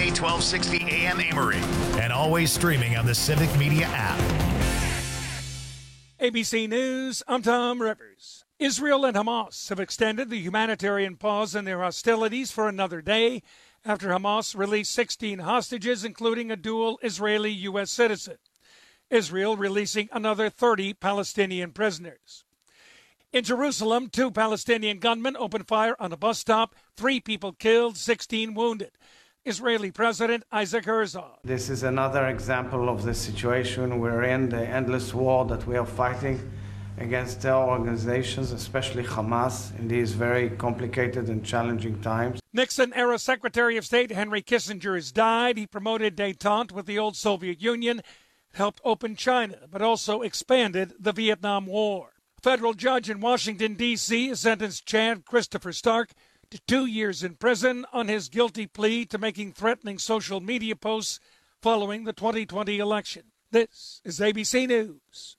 KFMC 1260 AM Amory. And always streaming on the Civic Media app. ABC News, I'm Tom Rivers. Israel and Hamas have extended the humanitarian pause in their hostilities for another day after Hamas released 16 hostages, including a dual Israeli-U.S. citizen. Israel releasing another 30 Palestinian prisoners. In Jerusalem, 2 Palestinian gunmen opened fire on a bus stop, 3 people killed, 16 wounded. Israeli President Isaac Herzog. This is another example of the situation we're in, the endless war that we are fighting against terror organizations, especially Hamas, in these very complicated and challenging times. Nixon-era Secretary of State Henry Kissinger has died. He promoted détente with the old Soviet Union, helped open China, but also expanded the Vietnam War. A federal judge in Washington, D.C. has sentenced Chad Christopher Stark to 2 years in prison on his guilty plea to making threatening social media posts following the 2020 election. This is ABC News.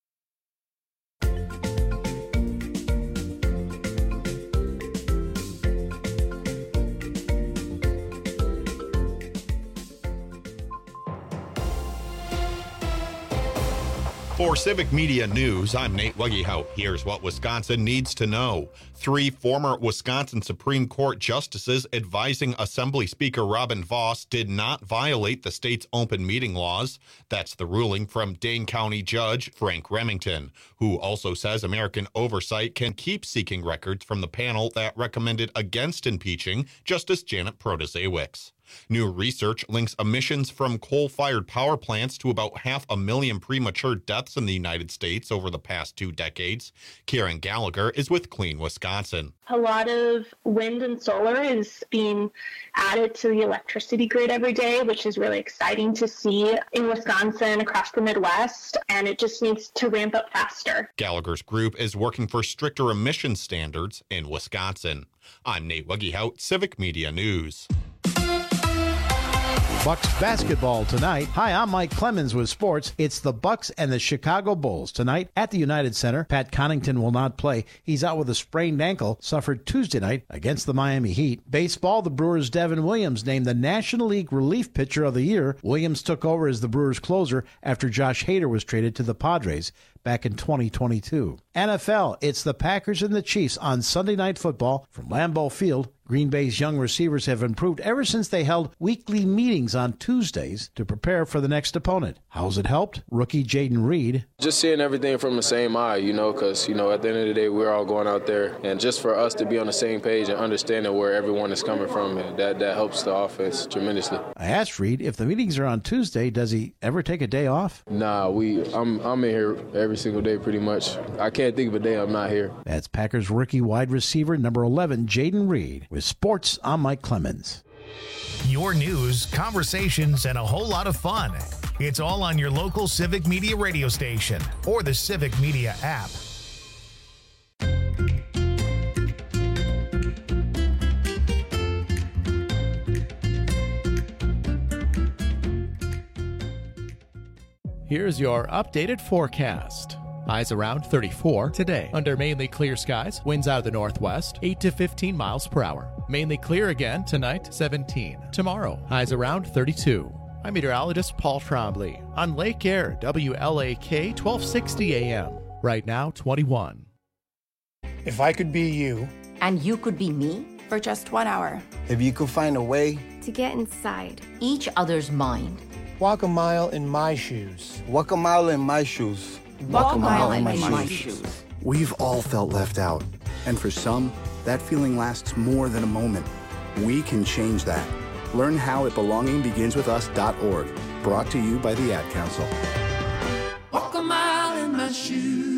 For Civic Media News, I'm Nate Wuggehout. Here's what Wisconsin needs to know. 3 former Wisconsin Supreme Court justices advising Assembly Speaker Robin Vos did not violate the state's open meeting laws. That's the ruling from Dane County Judge Frank Remington, who also says American Oversight can keep seeking records from the panel that recommended against impeaching Justice Janet Protasiewicz. New research links emissions from coal-fired power plants to about 500,000 premature deaths in the United States over the past 2 decades. Karen Gallagher is with Clean Wisconsin. A lot of wind and solar is being added to the electricity grid every day, which is really exciting to see in Wisconsin, across the Midwest, and it just needs to ramp up faster. Gallagher's group is working for stricter emission standards in Wisconsin. I'm Nate Wuggehout, Civic Media News. Bucks basketball tonight. Hi, I'm Mike Clemens with sports. It's the Bucks and the Chicago Bulls tonight at the United Center. Pat Connaughton will not play. He's out with a sprained ankle, suffered Tuesday night against the Miami Heat. Baseball, the Brewers' Devin Williams named the National League Relief Pitcher of the Year. Williams took over as the Brewers' closer after Josh Hader was traded to the Padres back in 2022. NFL, it's the Packers and the Chiefs on Sunday Night Football from Lambeau Field. Green Bay's young receivers have improved ever since they held weekly meetings on Tuesdays to prepare for the next opponent. How's it helped? Rookie Jaden Reed. Just seeing everything from the same eye, because, at the end of the day, we're all going out there. And just for us to be on the same page and understanding where everyone is coming from, that helps the offense tremendously. I asked Reed, if the meetings are on Tuesday, does he ever take a day off? Nah, I'm in here every single day pretty much. I can't think of a day I'm not here. That's Packers rookie wide receiver number 11, Jaden Reed. With sports, I'm Mike Clemens. Your news, conversations, and a whole lot of fun. It's all on your local Civic Media radio station or the Civic Media app. Here's your updated forecast. Highs around 34 today. Under mainly clear skies, winds out of the northwest, 8 to 15 miles per hour. Mainly clear again tonight, 17. Tomorrow, highs around 32. I'm meteorologist Paul Trombley on Lake Air, WLAK 1260 AM. Right now, 21. If I could be you. And you could be me for just 1 hour. If you could find a way to get inside each other's mind. Walk a mile in my shoes. Walk a mile in my shoes. Walk a mile in my shoes. We've all felt left out. And for some, that feeling lasts more than a moment. We can change that. Learn how at belongingbeginswithus.org. Brought to you by the Ad Council. Walk a mile in my shoes.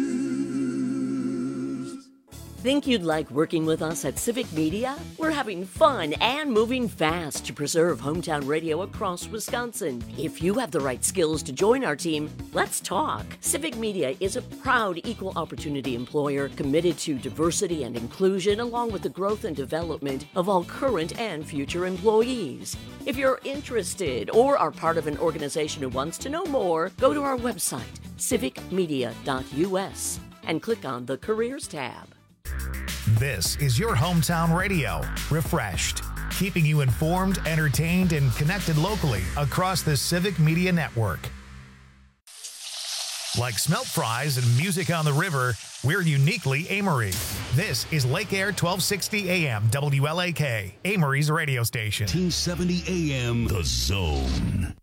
Think you'd like working with us at Civic Media? We're having fun and moving fast to preserve hometown radio across Wisconsin. If you have the right skills to join our team, let's talk. Civic Media is a proud equal opportunity employer committed to diversity and inclusion along with the growth and development of all current and future employees. If you're interested or are part of an organization who wants to know more, go to our website, civicmedia.us, and click on the Careers tab. This is your hometown radio, refreshed. keeping you informed, entertained, and connected locally across the Civic Media Network. Like smelt fries and music on the river, we're uniquely Amory. This is Lake Air 1260 AM WLAK, Amory's radio station. 1870 AM, The Zone.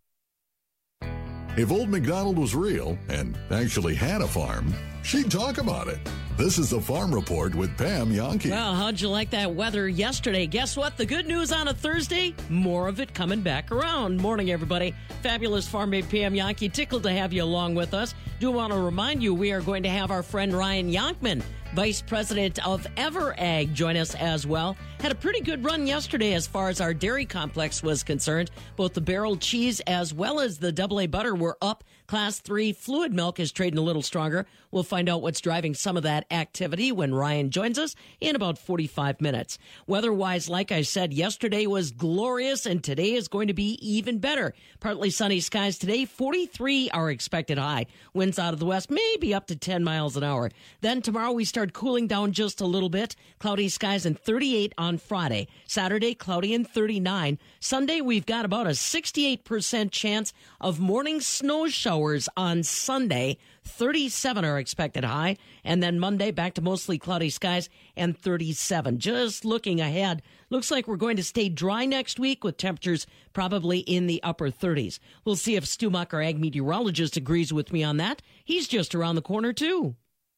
If Old MacDonald was real and actually had a farm, she'd talk about it. This is the Farm Report with Pam Yonke. Well, how'd you like that weather yesterday? Guess what? The good news on a Thursday, more of it coming back around. Morning, everybody. Fabulous Farm Babe Pam Yonke. Tickled to have you along with us. Do want to remind you, we are going to have our friend Ryan Yonkman, Vice President of EverAg, join us as well. Had a pretty good run yesterday as far as our dairy complex was concerned. Both the barrel cheese as well as the AA butter were up. Class 3 fluid milk is trading a little stronger. We'll find out what's driving some of that activity when Ryan joins us in about 45 minutes. Weather-wise, like I said, yesterday was glorious, and today is going to be even better. Partly sunny skies today. 43 are expected high. Winds out of the west, maybe up to 10 miles an hour. Then tomorrow we start cooling down just a little bit. Cloudy skies and 38 on Friday. Saturday, cloudy and 39. Sunday, we've got about a 68% chance of morning snow showers on Sunday. 37 are expected high. And then Monday, back to mostly cloudy skies and 37. Just looking ahead, looks like we're going to stay dry next week with temperatures probably in the upper 30s. We'll see if Stu Muck, our ag meteorologist, agrees with me on that. He's just around the corner, too.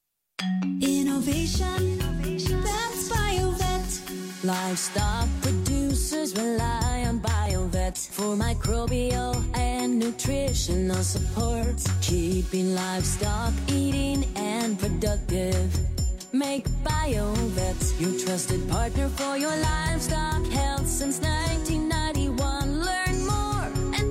Innovation, that's BioVet. Livestock producers rely on BioVet for microbial and nutritional support, keeping livestock eating and productive. Make BioVet your trusted partner for your livestock health since 1991. Learn more at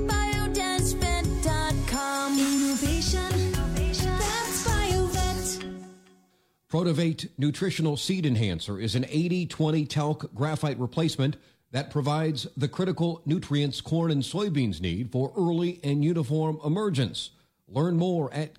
biodensvet.com. Innovation, that's BioVet. Protivate Nutritional Seed Enhancer is an 80-20 talc graphite replacement that provides the critical nutrients corn and soybeans need for early and uniform emergence. Learn more at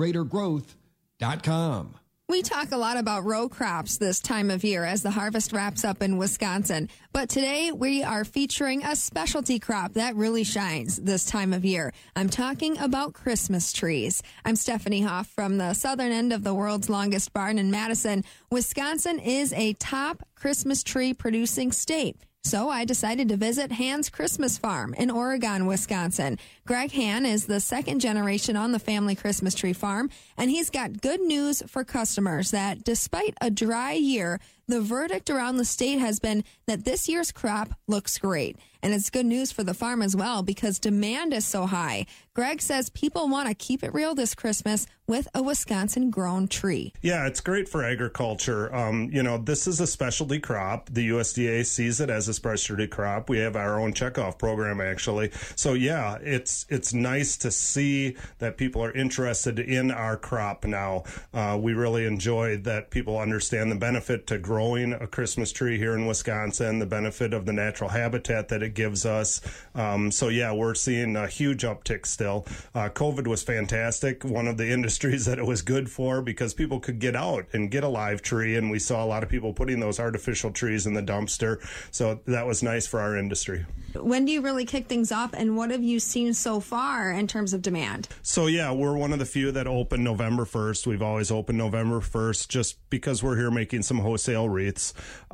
getgreatergrowth.com. We talk a lot about row crops this time of year as the harvest wraps up in Wisconsin. But today we are featuring a specialty crop that really shines this time of year. I'm talking about Christmas trees. I'm Stephanie Hoff from the southern end of the world's longest barn in Madison. Wisconsin is a top Christmas tree producing state. So I decided to visit Hans Christmas Farm in Oregon, Wisconsin. Greg Han is the second generation on the family Christmas tree farm, and he's got good news for customers that despite a dry year, the verdict around the state has been that this year's crop looks great. And it's good news for the farm as well because demand is so high. Greg says people want to keep it real this Christmas with a Wisconsin-grown tree. Yeah, it's great for agriculture. This is a specialty crop. The USDA sees it as a specialty crop. We have our own checkoff program, actually. So, yeah, it's nice to see that people are interested in our crop now. We really enjoy that people understand the benefit to growing a Christmas tree here in Wisconsin, the benefit of the natural habitat that it gives us. We're seeing a huge uptick still. COVID was fantastic. One of the industries that it was good for because people could get out and get a live tree, and we saw a lot of people putting those artificial trees in the dumpster. So that was nice for our industry. When do you really kick things off, and what have you seen so far in terms of demand? So, yeah, we're one of the few that open November 1st. We've always opened November 1st just because we're here making some wholesale wreaths.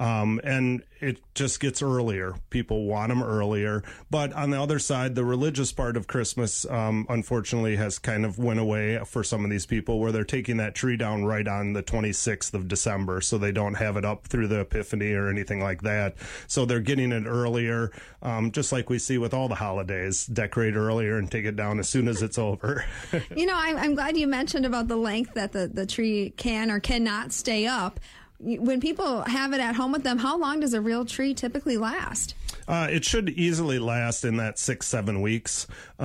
And it just gets earlier. People want them earlier. But on the other side, the religious part of Christmas, unfortunately, has kind of went away for some of these people where they're taking that tree down right on the 26th of December. So they don't have it up through the Epiphany or anything like that. So they're getting it earlier, just like we see with all the holidays. Decorate earlier and take it down as soon as it's over. I'm glad you mentioned about the length that the tree can or cannot stay up. When people have it at home with them, how long does a real tree typically last? It should easily last in that 6-7 weeks.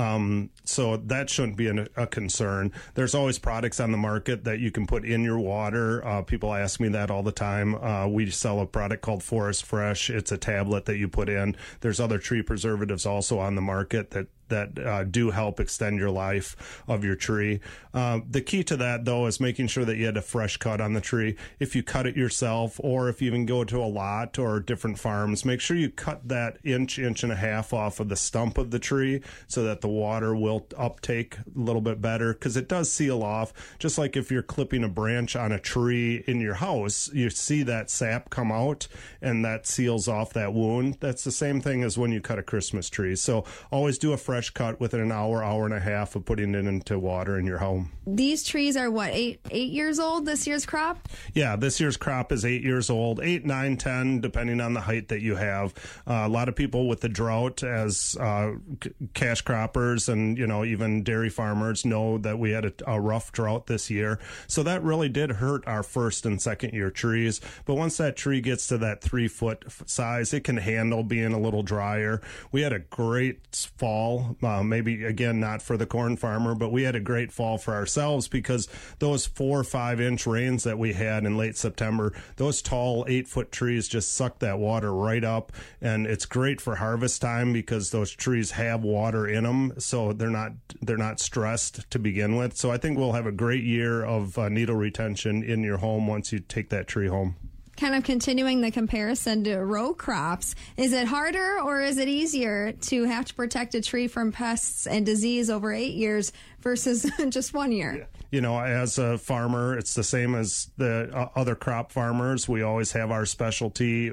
So that shouldn't be a concern. There's always products on the market that you can put in your water. People ask me that all the time. We sell a product called Forest Fresh. It's a tablet that you put in. There's other tree preservatives also on the market that that do help extend your life of your tree. The key to that, though, is making sure that you had a fresh cut on the tree. If you cut it yourself, or if you even go to a lot or different farms, make sure you cut that inch and a half off of the stump of the tree so that the water will uptake a little bit better, because it does seal off. Just like if you're clipping a branch on a tree in your house, you see that sap come out and that seals off that wound. That's the same thing as when you cut a Christmas tree. So always do a fresh cut within an hour and a half of putting it into water in your home. These trees are what, eight years old, this year's crop? Yeah, this year's crop is 8 years old, 8, 9, 10, depending on the height that you have. A lot of people with the drought as cash croppers and, even dairy farmers know that we had a rough drought this year. So that really did hurt our first and second year trees. But once that tree gets to that 3-foot size, it can handle being a little drier. We had a great fall, maybe again, not for the corn farmer, but we had a great fall for ourselves because those 4 or 5 inch rains that we had in late September, those tall 8-foot trees just sucked that water right up. And it's great for harvest time because those trees have water in them. So they're not stressed to begin with. So I think we'll have a great year of needle retention in your home once you take that tree home. Kind of continuing the comparison to row crops, is it harder or is it easier to have to protect a tree from pests and disease over 8 years versus just 1 year? As a farmer, it's the same as the other crop farmers. We always have our specialty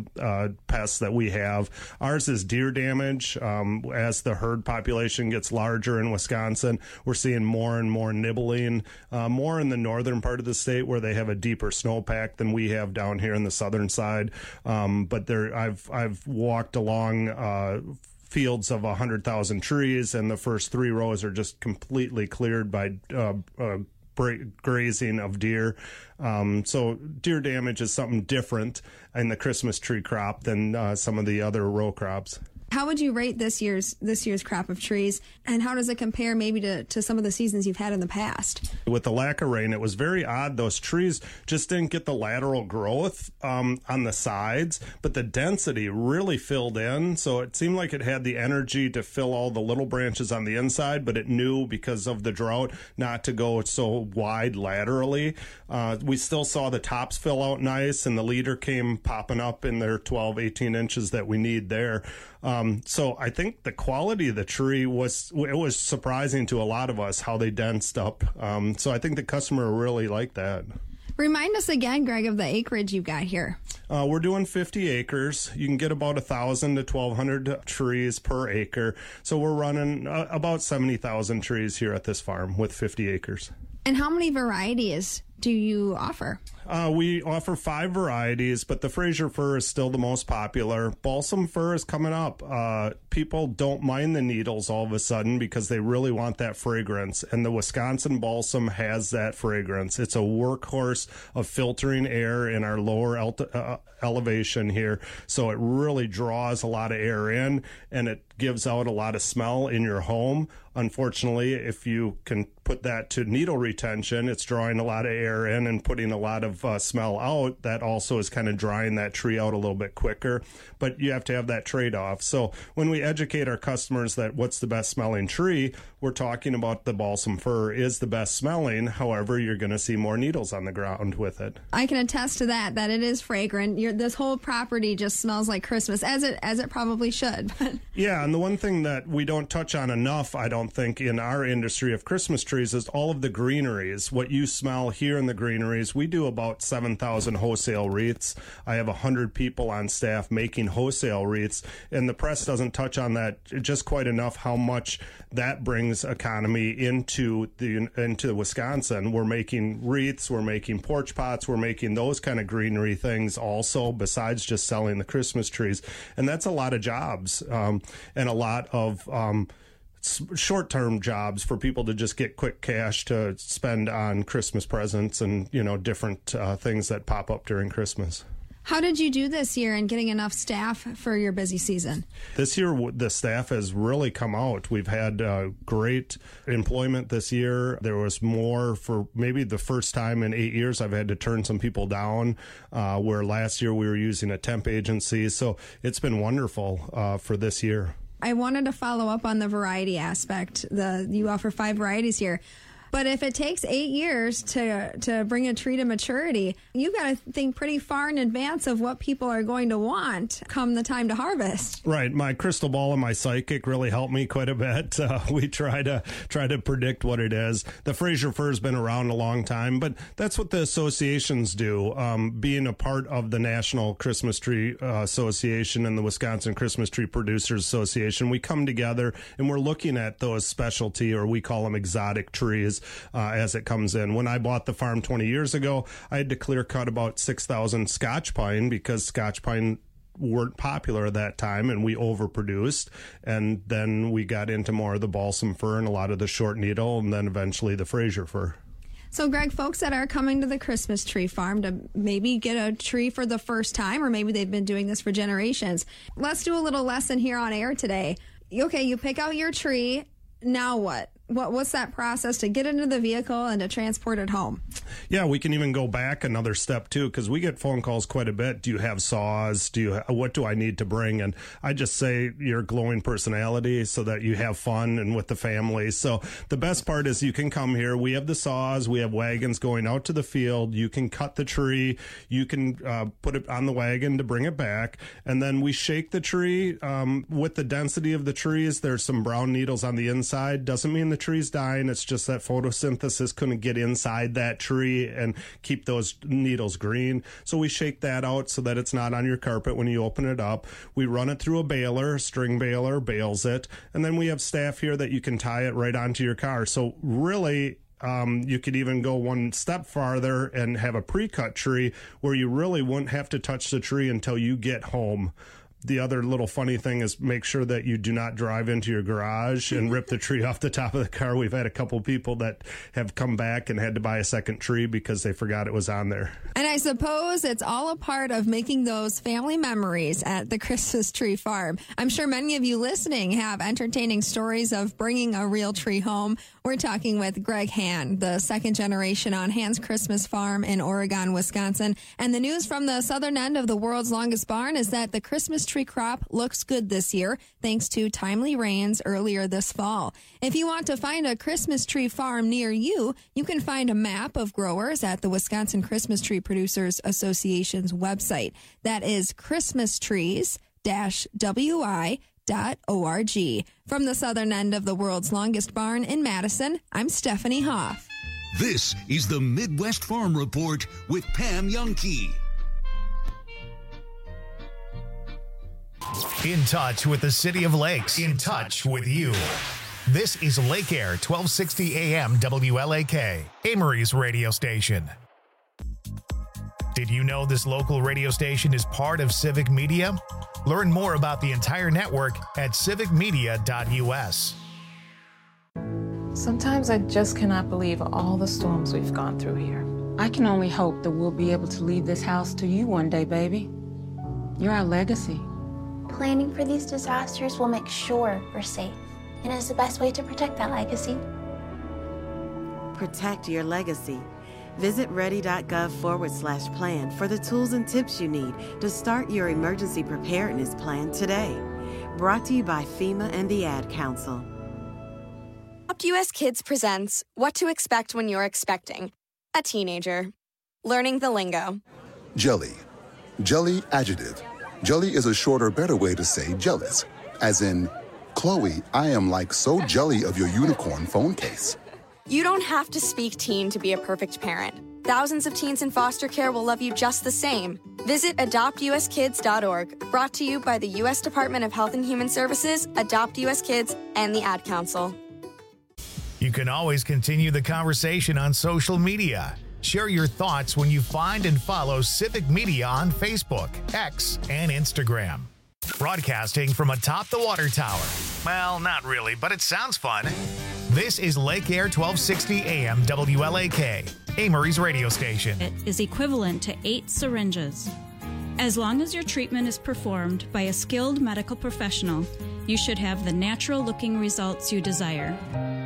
pests that we have. Ours is deer damage. As the herd population gets larger in Wisconsin, we're seeing more and more nibbling, more in the northern part of the state where they have a deeper snowpack than we have down here in the southern side. But I've walked along fields of 100,000 trees, and the first 3 rows are just completely cleared by grazing of deer. So deer damage is something different in the Christmas tree crop than some of the other row crops. How would you rate this year's crop of trees, and how does it compare maybe to some of the seasons you've had in the past? With the lack of rain, it was very odd. Those trees just didn't get the lateral growth on the sides, but the density really filled in. So it seemed like it had the energy to fill all the little branches on the inside, but it knew because of the drought not to go so wide laterally. We still saw the tops fill out nice, and the leader came popping up in their 12, 18 inches that we need there. So I think the quality of the tree was surprising to a lot of us how they densed up. So I think the customer really liked that. Remind us again, Greg, of the acreage you've got here. We're doing 50 acres. You can get about 1,000 to 1,200 trees per acre. So we're running about 70,000 trees here at this farm with 50 acres. And how many varieties do you offer? We offer 5 varieties, but the Fraser fir is still the most popular. Balsam fir is coming up. People don't mind the needles all of a sudden because they really want that fragrance, and the Wisconsin balsam has that fragrance. It's a workhorse of filtering air in our lower elevation here, so it really draws a lot of air in, and it gives out a lot of smell in your home. Unfortunately, if you can put that to needle retention, it's drawing a lot of air in and putting a lot of smell out. That also is kind of drying that tree out a little bit quicker, but you have to have that trade-off. So when we educate our customers that what's the best smelling tree, we're talking about the balsam fir is the best smelling. However, you're going to see more needles on the ground with it. I can attest to that it is fragrant. This whole property just smells like Christmas, as it probably should. Yeah, and the one thing that we don't touch on enough, I don't think, in our industry of Christmas trees is all of the greeneries. What you smell here in the greeneries, we do about 7,000 wholesale wreaths. I have 100 people on staff making wholesale wreaths, and the press doesn't touch on that just quite enough, how much that brings economy into Wisconsin. We're making wreaths, we're making porch pots, we're making those kind of greenery things also, besides just selling the Christmas trees. And that's a lot of jobs and a lot of short-term jobs for people to just get quick cash to spend on Christmas presents and, different things that pop up during Christmas. How did you do this year in getting enough staff for your busy season? This year, the staff has really come out. We've had great employment this year. There was more for maybe the first time in 8 years. I've had to turn some people down, where last year we were using a temp agency. So it's been wonderful for this year. I wanted to follow up on the variety aspect. You offer 5 varieties here. But if it takes 8 years to bring a tree to maturity, you got to think pretty far in advance of what people are going to want come the time to harvest. Right. My crystal ball and my psychic really helped me quite a bit. We try to predict what it is. The Fraser fir has been around a long time, but that's what the associations do. Being a part of the National Christmas Tree Association and the Wisconsin Christmas Tree Producers Association, we come together and we're looking at those specialty, or we call them exotic trees, as it comes in. When I bought the farm 20 years ago, I had to clear cut about 6,000 Scotch pine because Scotch pine weren't popular at that time, and we overproduced. And then we got into more of the balsam fir and a lot of the short needle, and then eventually the Fraser fir. So, Greg, folks that are coming to the Christmas tree farm to maybe get a tree for the first time, or maybe they've been doing this for generations, let's do a little lesson here on air today. Okay, you pick out your tree. Now what? What's that process to get into the vehicle and to transport it home? Yeah, we can even go back another step too, because we get phone calls quite a bit. Do you have saws? What do I need to bring? And I just say your glowing personality so that you have fun and with the family. So the best part is you can come here. We have the saws. We have wagons going out to the field. You can cut the tree. You can put it on the wagon to bring it back. And then we shake the tree. With the density of the trees, there's some brown needles on the inside. Doesn't mean the tree's dying. It's just that photosynthesis couldn't get inside that tree and keep those needles green. So we shake that out so that it's not on your carpet when you open it up. We run it through a baler, string baler, bales it, and then we have staff here that you can tie it right onto your car. So really, you could even go one step farther and have a pre-cut tree where you really wouldn't have to touch the tree until you get home. The other little funny thing is make sure that you do not drive into your garage and rip the tree off the top of the car. We've had a couple people that have come back and had to buy a second tree because they forgot it was on there. And I suppose it's all a part of making those family memories at the Christmas tree farm. I'm sure many of you listening have entertaining stories of bringing a real tree home. We're talking with Greg Hann, the second generation on Hann's Christmas Farm in Oregon, Wisconsin. And the news from the southern end of the world's longest barn is that the Christmas tree crop looks good this year, thanks to timely rains earlier this fall. If you want to find a Christmas tree farm near you, you can find a map of growers at the Wisconsin Christmas Tree Producers Association's website. That is christmastrees-wi.org. From the southern end of the world's longest barn in Madison, I'm Stephanie Hoff. This is the Midwest Farm Report with Pam Youngkey. In touch with the City of Lakes. In touch with you. This is Lake Air 1260 AM WLAK, Amory's radio station. Did you know this local radio station is part of Civic Media? Learn more about the entire network at civicmedia.us. Sometimes I just cannot believe all the storms we've gone through here. I can only hope that we'll be able to leave this house to you one day, baby. You're our legacy. Planning for these disasters will make sure we're safe, and is the best way to protect that legacy. Protect your legacy. Visit ready.gov/plan for the tools and tips you need to start your emergency preparedness plan today. Brought to you by FEMA and the Ad Council. Adopt US Kids presents What to Expect When You're Expecting a Teenager. Learning the lingo. Jelly. Jelly adjective. Jelly is a shorter, better way to say jealous. As in, Chloe, I am like so jelly of your unicorn phone case. You don't have to speak teen to be a perfect parent. Thousands of teens in foster care will love you just the same. Visit adoptuskids.org. Brought to you by the U.S. Department of Health and Human Services, Adopt US Kids, and the Ad Council. You can always continue the conversation on social media. Share your thoughts when you find and follow Civic Media on Facebook, X, and Instagram. Broadcasting from atop the water tower. Well, not really, but it sounds fun. This is Lake Air 1260 AM WLAK, Amory's radio station. It is equivalent to 8 syringes. As long as your treatment is performed by a skilled medical professional, you should have the natural-looking results you desire.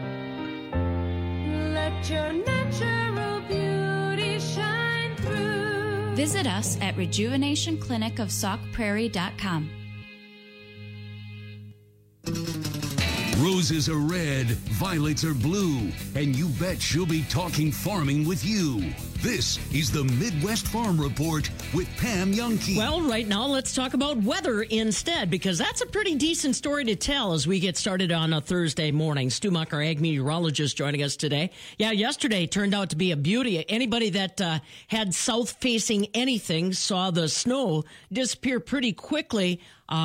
Let your natural beauty shine through. Visit us at rejuvenationclinicofsaukprairie.com. Roses are red, violets are blue, and you bet she'll be talking farming with you. This is the Midwest Farm Report with Pam Youngkey. Well, right now, let's talk about weather instead, because that's a pretty decent story to tell as we get started on a Thursday morning. Stu Muck, our ag meteorologist, joining us today. Yeah, yesterday turned out to be a beauty. Anybody that had south-facing anything saw the snow disappear pretty quickly.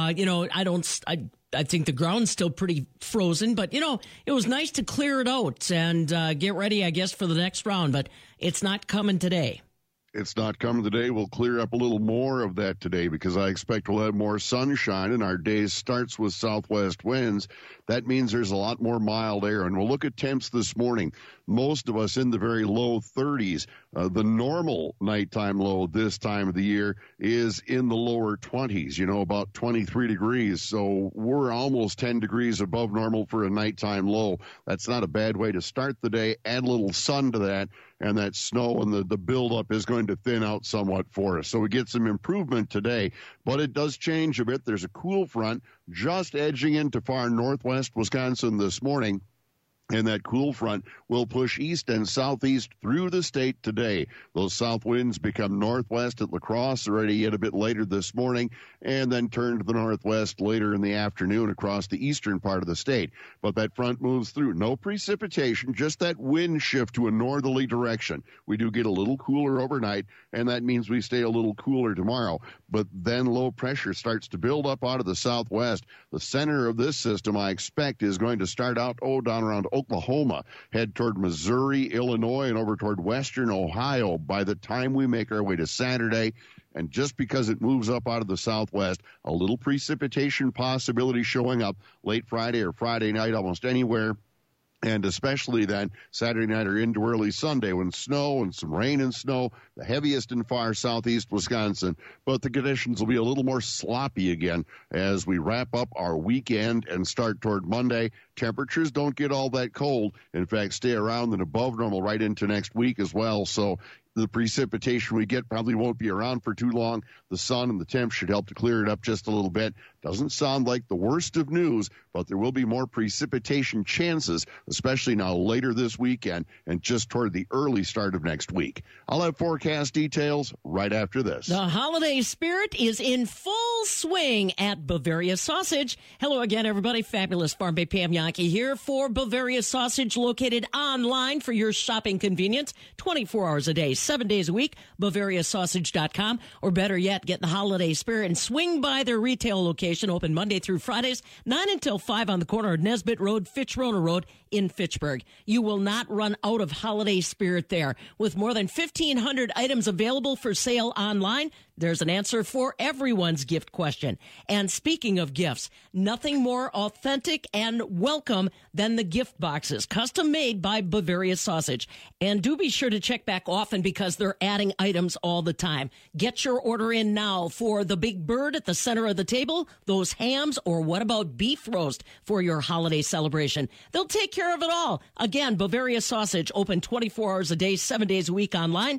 I think the ground's still pretty frozen, but, it was nice to clear it out and get ready, I guess, for the next round, but it's not coming today. It's not coming today. We'll clear up a little more of that today because I expect we'll have more sunshine, and our day starts with southwest winds. That means there's a lot more mild air, and we'll look at temps this morning. Most of us in the very low 30s. The normal nighttime low this time of the year is in the lower 20s, about 23 degrees. So we're almost 10 degrees above normal for a nighttime low. That's not a bad way to start the day. Add a little sun to that, and that snow and the buildup is going to thin out somewhat for us. So we get some improvement today, but it does change a bit. There's a cool front just edging into far northwest Wisconsin this morning. And that cool front will push east and southeast through the state today. Those south winds become northwest at La Crosse already yet a bit later this morning, and then turn to the northwest later in the afternoon across the eastern part of the state. But that front moves through. No precipitation, just that wind shift to a northerly direction. We do get a little cooler overnight, and that means we stay a little cooler tomorrow. But then low pressure starts to build up out of the southwest. The center of this system, I expect, is going to start out, down around Oklahoma, head toward Missouri, Illinois, and over toward western Ohio by the time we make our way to Saturday. And just because it moves up out of the southwest, a little precipitation possibility showing up late Friday or Friday night almost anywhere. And especially then Saturday night or into early Sunday when snow and some rain and snow, the heaviest in far southeast Wisconsin. But the conditions will be a little more sloppy again as we wrap up our weekend and start toward Monday. Temperatures don't get all that cold. In fact, stay around and above normal right into next week as well. So the precipitation we get probably won't be around for too long. The sun and the temp should help to clear it up just a little bit. Doesn't sound like the worst of news, but there will be more precipitation chances, especially now later this weekend and just toward the early start of next week. I'll have forecast details right after this. The holiday spirit is in full swing at Bavaria Sausage. Hello again, everybody. Fabulous Farm Bay Pam Youngkey here for Bavaria Sausage, located online for your shopping convenience, 24 hours a day, 7 days a week, BavariaSausage.com, or better yet, get the holiday spirit and swing by their retail location, open Monday through Fridays, 9 until 5 on the corner of Nesbitt Road, Fitch-Rona Road in Fitchburg. You will not run out of holiday spirit there. With more than 1,500 items available for sale online, there's an answer for everyone's gift question. And speaking of gifts, nothing more authentic and welcome than the gift boxes, custom made by Bavaria Sausage. And do be sure to check back often because they're adding items all the time. Get your order in now for the big bird at the center of the table, those hams, or what about beef roast for your holiday celebration? They'll take care of it all. Again, Bavaria Sausage, open 24 hours a day, 7 days a week online,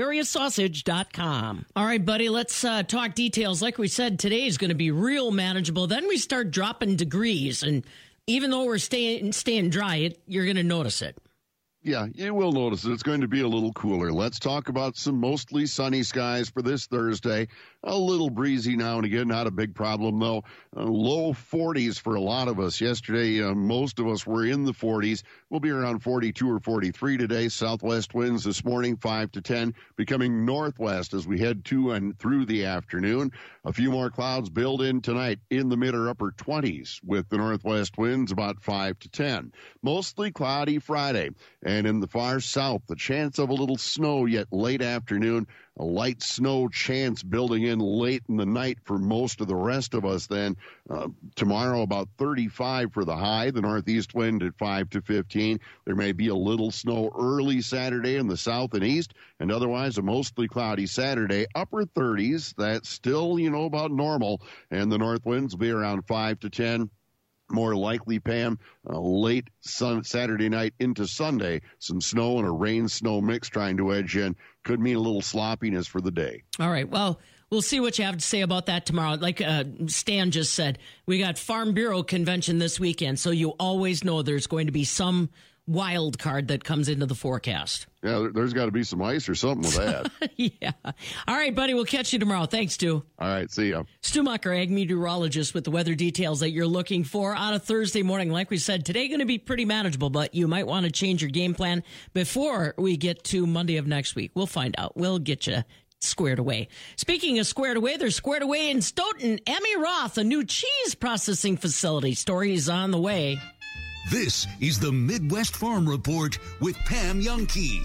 BavariaSausage.com. All right, buddy. Let's talk details. Like we said, today is going to be real manageable. Then we start dropping degrees, and even though we're staying dry, you're going to notice it. Yeah, you will notice it. It's going to be a little cooler. Let's talk about some mostly sunny skies for this Thursday. A little breezy now and again, not a big problem, though. Low 40s for a lot of us. Yesterday, most of us were in the 40s. We'll be around 42 or 43 today. Southwest winds this morning, 5 to 10, becoming northwest as we head to and through the afternoon. A few more clouds build in tonight in the mid or upper 20s with the northwest winds about 5 to 10. Mostly cloudy Friday. And in the far south, the chance of a little snow yet late afternoon. A light snow chance building in late in the night for most of the rest of us then. Tomorrow about 35 for the high, the northeast wind at 5 to 15. There may be a little snow early Saturday in the south and east, and otherwise a mostly cloudy Saturday. Upper 30s, that's still, about normal, and the north winds will be around 5 to 10. More likely, Pam, late Saturday night into Sunday, some snow and a rain-snow mix trying to edge in. Could mean a little sloppiness for the day. All right, well, We'll see what you have to say about that tomorrow. Like Stan just said, we got Farm Bureau convention this weekend, so you always know there's going to be some wild card that comes into the forecast. Yeah, there's got to be some ice or something with that. Yeah. All right, buddy, we'll catch you tomorrow. Thanks, Stu. All right, see ya. Stu Mucker, ag meteorologist, with the weather details that you're looking for on a Thursday morning. Like we said, today going to be pretty manageable, but you might want to change your game plan before we get to Monday of next week. We'll find out. We'll get you squared away. Speaking of squared away, they're squared away in Stoughton. Emmy Roth, a new cheese processing facility. Story is on the way. This is the Midwest Farm Report with Pam Jahnke.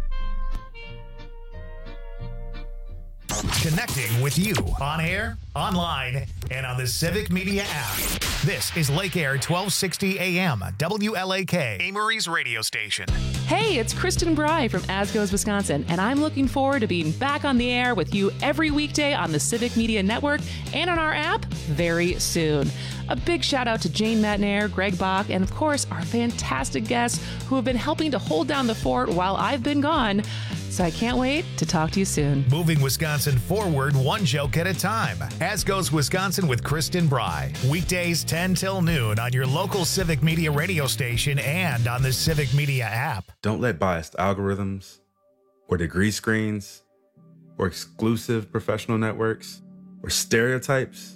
Connecting with you on air, online, and on the Civic Media app. This is Lake Air 1260 AM, WLAK, Amory's radio station. Hey, it's Kristen Bry from As Goes Wisconsin, and I'm looking forward to being back on the air with you every weekday on the Civic Media Network and on our app very soon. A big shout out to Jane Matnair, Greg Bach, and of course our fantastic guests who have been helping to hold down the fort while I've been gone. So I can't wait to talk to you soon. Moving Wisconsin forward one joke at a time. As Goes Wisconsin with Kristen Bry. Weekdays 10 till noon on your local Civic Media radio station and on the Civic Media app. Don't let biased algorithms or degree screens or exclusive professional networks or stereotypes.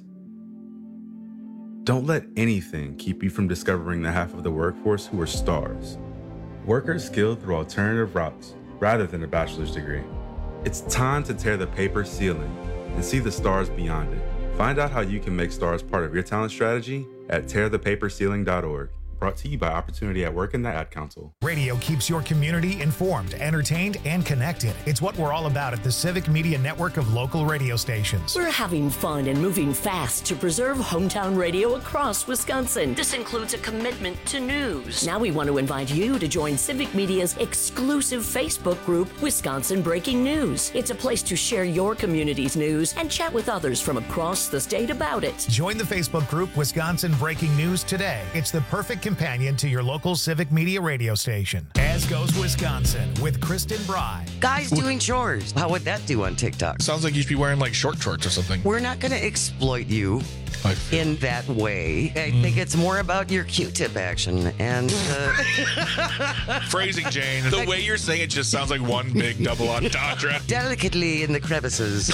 Don't let anything keep you from discovering the half of the workforce who are stars. Workers skilled through alternative routes rather than a bachelor's degree. It's time to tear the paper ceiling and see the stars beyond it. Find out how you can make stars part of your talent strategy at tearthepaperceiling.org. Brought to you by Opportunity at Work and the Ad Council. Radio keeps your community informed, entertained, and connected. It's what we're all about at the Civic Media network of local radio stations. We're having fun and moving fast to preserve hometown radio across Wisconsin. This includes a commitment to news. Now we want to invite you to join Civic Media's exclusive Facebook group, Wisconsin Breaking News. It's a place to share your community's news and chat with others from across the state about it. Join the Facebook group Wisconsin Breaking News today. It's the perfect companion to your local Civic Media radio station. As Goes Wisconsin with Kristen Bry. Guys doing chores. How would that do on TikTok? Sounds like you should be wearing like short shorts or something. We're not going to exploit you in that way. I think it's more about your Q-tip action and phrasing, Jane. The way you're saying it just sounds like one big double entendre. Delicately in the crevices.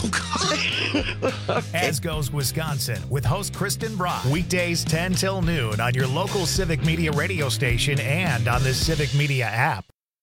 As Goes Wisconsin with host Kristen Bry. Weekdays 10 till noon on your local Civic Media radio station and on the Civic Media app.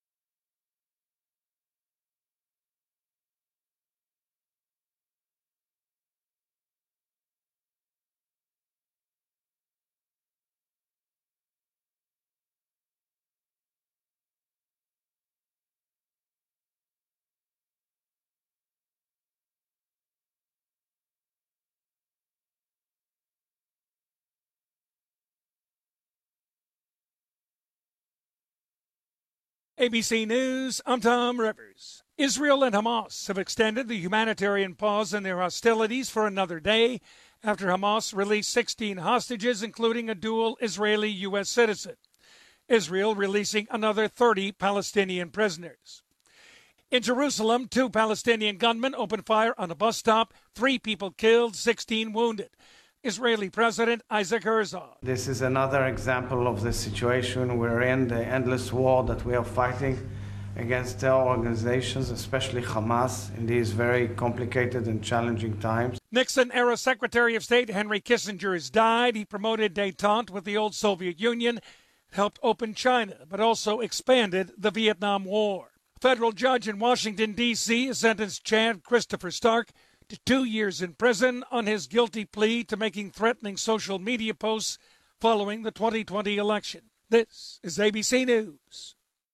ABC News, I'm Tom Rivers. Israel and Hamas have extended the humanitarian pause in their hostilities for another day after Hamas released 16 hostages, including a dual Israeli-U.S. citizen. Israel releasing another 30 Palestinian prisoners. In Jerusalem, 2 Palestinian gunmen opened fire on a bus stop, 3 people killed, 16 wounded. Israeli President Isaac Herzog. This is another example of the situation we're in, the endless war that we are fighting against terror organizations, especially Hamas, in these very complicated and challenging times. Nixon-era Secretary of State Henry Kissinger has died. He promoted détente with the old Soviet Union, helped open China, but also expanded the Vietnam War. A federal judge in Washington, D.C. has sentenced Chad Christopher Stark to 2 years in prison on his guilty plea to making threatening social media posts following the 2020 election. This is ABC News.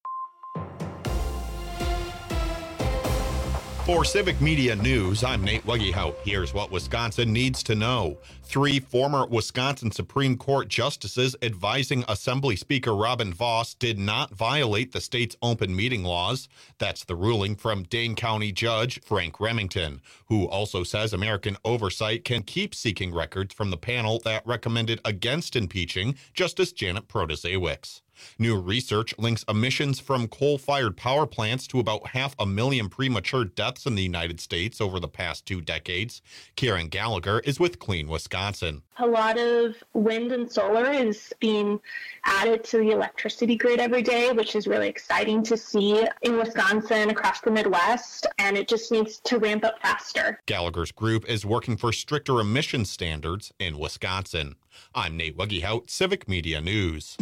For Civic Media News, I'm Nate Wuggehout. Here's what Wisconsin needs to know. 3 former Wisconsin Supreme Court justices advising Assembly Speaker Robin Vos did not violate the state's open meeting laws. That's the ruling from Dane County Judge Frank Remington, who also says American Oversight can keep seeking records from the panel that recommended against impeaching Justice Janet Protasiewicz. New research links emissions from coal-fired power plants to about 500,000 premature deaths in the United States over the past 2 decades. Karen Gallagher is with Clean Wisconsin. A lot of wind and solar is being added to the electricity grid every day, which is really exciting to see in Wisconsin, across the Midwest, and it just needs to ramp up faster. Gallagher's group is working for stricter emission standards in Wisconsin. I'm Nate Wuggehout, Civic Media News.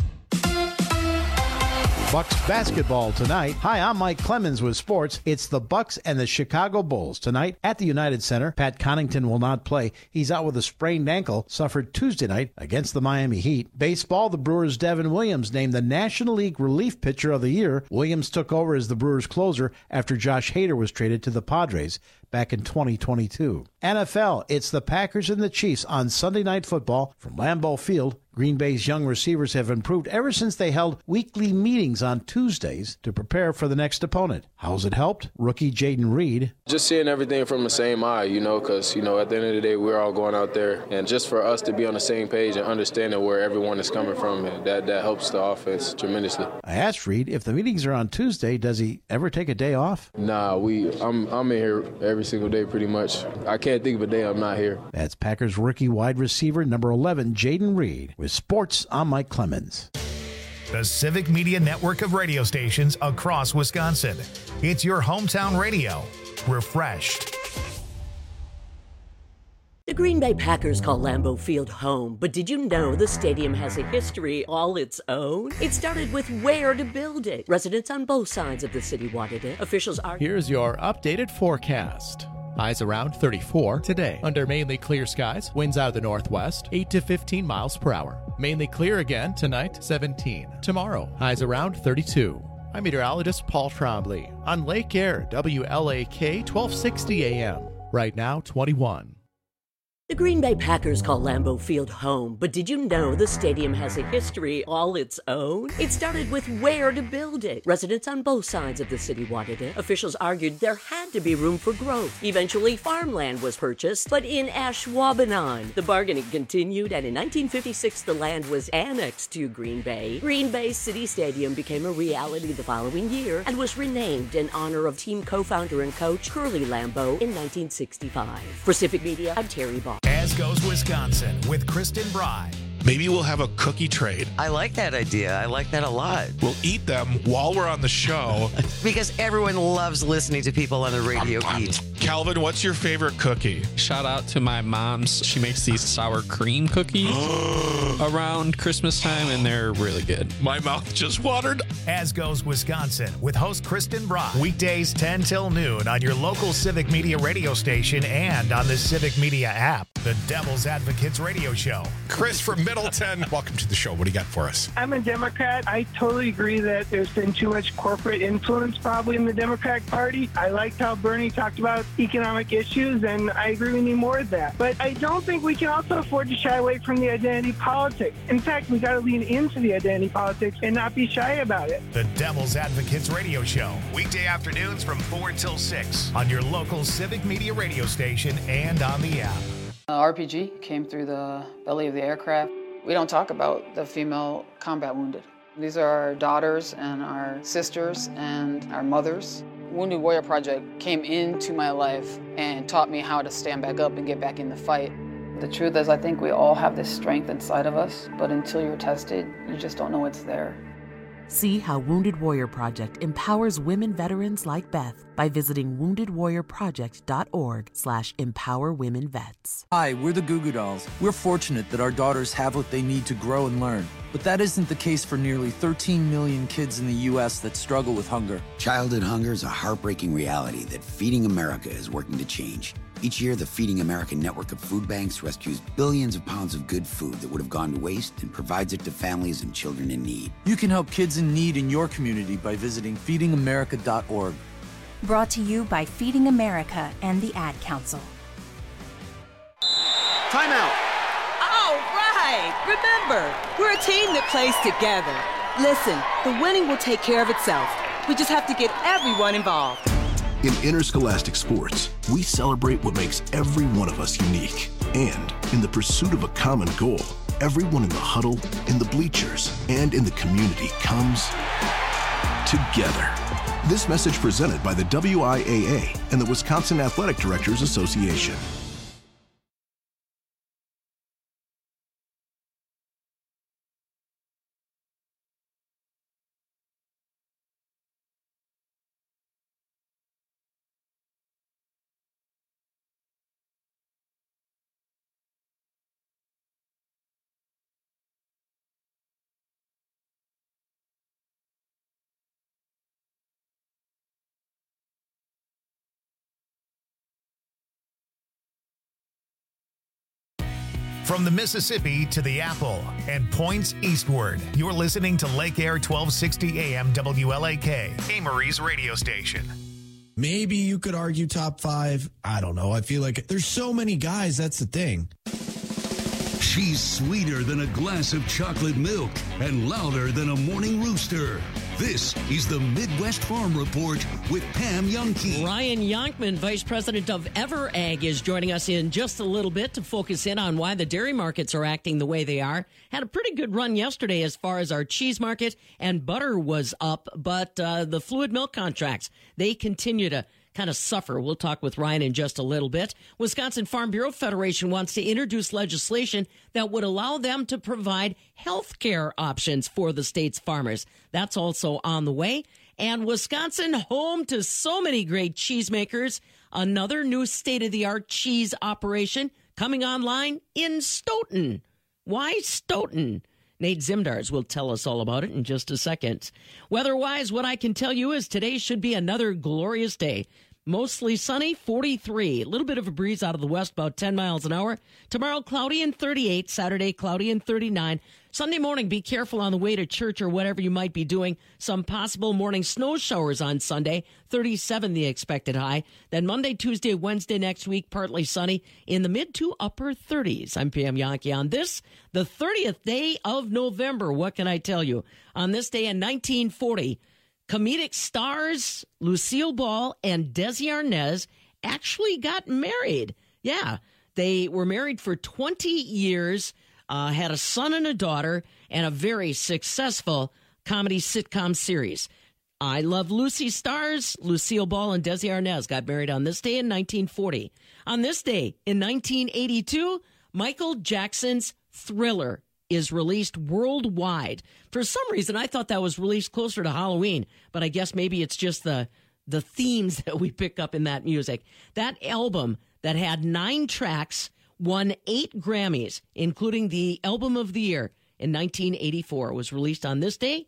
Bucks basketball tonight. Hi, I'm Mike Clemens with sports. It's the Bucks and the Chicago Bulls tonight at the United Center. Pat Connaughton will not play. He's out with a sprained ankle, suffered Tuesday night against the Miami Heat. Baseball, the Brewers' Devin Williams named the National League Relief Pitcher of the Year. Williams took over as the Brewers' closer after Josh Hader was traded to the Padres back in 2022. NFL, it's the Packers and the Chiefs on Sunday Night Football from Lambeau Field. Green Bay's young receivers have improved ever since they held weekly meetings on Tuesdays to prepare for the next opponent. How's it helped? Rookie Jaden Reed. Just seeing everything from the same eye, because, at the end of the day, we're all going out there. And just for us to be on the same page and understanding where everyone is coming from, that helps the offense tremendously. I asked Reed, if the meetings are on Tuesday, does he ever take a day off? Nah, I'm in here every single day pretty much. I can't think of a day I'm not here. That's Packers rookie wide receiver number 11, Jaden Reed. With sports, I'm Mike Clemens. The Civic Media network of radio stations across Wisconsin. It's your hometown radio. Refreshed. The Green Bay Packers call Lambeau Field home, but did you know the stadium has a history all its own? It started with where to build it. Residents on both sides of the city wanted it. Officials are... Here's your updated forecast. Highs around 34 today. Under mainly clear skies, winds out of the northwest, 8 to 15 miles per hour. Mainly clear again tonight, 17. Tomorrow, highs around 32. I'm meteorologist Paul Trombley on Lake Air, WLAK 1260 AM. Right now, 21. The Green Bay Packers call Lambeau Field home, but did you know the stadium has a history all its own? It started with where to build it. Residents on both sides of the city wanted it. Officials argued there had to be room for growth. Eventually, farmland was purchased, but in Ashwaubenon. The bargaining continued, and in 1956, the land was annexed to Green Bay. Green Bay City Stadium became a reality the following year and was renamed in honor of team co-founder and coach Curly Lambeau in 1965. For Civic Media, I'm Terry Ball. As Goes Wisconsin with Kristen Bry. Maybe we'll have a cookie trade. I like that idea. I like that a lot. We'll eat them while we're on the show. Because everyone loves listening to people on the radio eat. Calvin, what's your favorite cookie? Shout out to my mom's. She makes these sour cream cookies around Christmas time, and they're really good. My mouth just watered. As Goes Wisconsin with host Kristen Bry. Weekdays 10 till noon on your local Civic Media radio station and on the Civic Media app. The Devil's Advocates radio show. Chris from Middleton, welcome to the show. What do you got for us? I'm a Democrat. I totally agree that there's been too much corporate influence probably in the Democratic Party. I liked how Bernie talked about economic issues, and I agree we need more of that. But I don't think we can also afford to shy away from the identity politics. In fact, we got to lean into the identity politics and not be shy about it. The Devil's Advocates radio show. Weekday afternoons from 4 till 6 on your local Civic Media radio station and on the app. RPG came through the belly of the aircraft. We don't talk about the female combat wounded. These are our daughters and our sisters and our mothers. Wounded Warrior Project came into my life and taught me how to stand back up and get back in the fight. The truth is, I think we all have this strength inside of us, but until you're tested, you just don't know it's there. See how Wounded Warrior Project empowers women veterans like Beth by visiting woundedwarriorproject.org/empowerwomenvets. Hi, we're the Goo Goo Dolls. We're fortunate that our daughters have what they need to grow and learn. But that isn't the case for nearly 13 million kids in the U.S. that struggle with hunger. Childhood hunger is a heartbreaking reality that Feeding America is working to change. Each year, the Feeding America network of food banks rescues billions of pounds of good food that would have gone to waste and provides it to families and children in need. You can help kids in need in your community by visiting feedingamerica.org. Brought to you by Feeding America and the Ad Council. Timeout. All right. Remember, we're a team that plays together. Listen, the winning will take care of itself. We just have to get everyone involved. In interscholastic sports, we celebrate what makes every one of us unique. And in the pursuit of a common goal, everyone in the huddle, in the bleachers, and in the community comes together. This message presented by the WIAA and the Wisconsin Athletic Directors Association. From the Mississippi to the Apple and points eastward, you're listening to Lake Air 1260 AM WLAK, Amory's radio station. Maybe you could argue top 5. I don't know. I feel like there's so many guys. That's the thing. She's sweeter than a glass of chocolate milk and louder than a morning rooster. This is the Midwest Farm Report with Pam Youngke. Ryan Yonkman, Vice President of EverAg, is joining us in just a little bit to focus in on why the dairy markets are acting the way they are. Had a pretty good run yesterday as far as our cheese market, and butter was up, but the fluid milk contracts, they continue to kind of suffer. We'll talk with Ryan in just a little bit. Wisconsin Farm Bureau Federation wants to introduce legislation that would allow them to provide health care options for the state's farmers. That's also on the way. And Wisconsin, home to so many great cheesemakers, another new state-of-the-art cheese operation coming online in Stoughton. Why Stoughton? Nate Zimdars will tell us all about it in just a second. Weather-wise, what I can tell you is today should be another glorious day. Mostly sunny, 43. A little bit of a breeze out of the west, about 10 miles an hour. Tomorrow, cloudy and 38. Saturday, cloudy and 39. Sunday morning, be careful on the way to church or whatever you might be doing. Some possible morning snow showers on Sunday. 37 the expected high. Then Monday, Tuesday, Wednesday next week, partly sunny in the mid to upper 30s. I'm Pam Yonkke on this, the 30th day of November. What can I tell you? On this day in 1940, comedic stars Lucille Ball and Desi Arnaz actually got married. Yeah, they were married for 20 years, had a son and a daughter, and a very successful comedy sitcom series. I Love Lucy stars Lucille Ball and Desi Arnaz got married on this day in 1940. On this day in 1982, Michael Jackson's Thriller is released worldwide. For some reason, I thought that was released closer to Halloween, but I guess maybe it's just the themes that we pick up in that music. That album that had 9 tracks won 8 Grammys, including the Album of the Year in 1984. It was released on this day,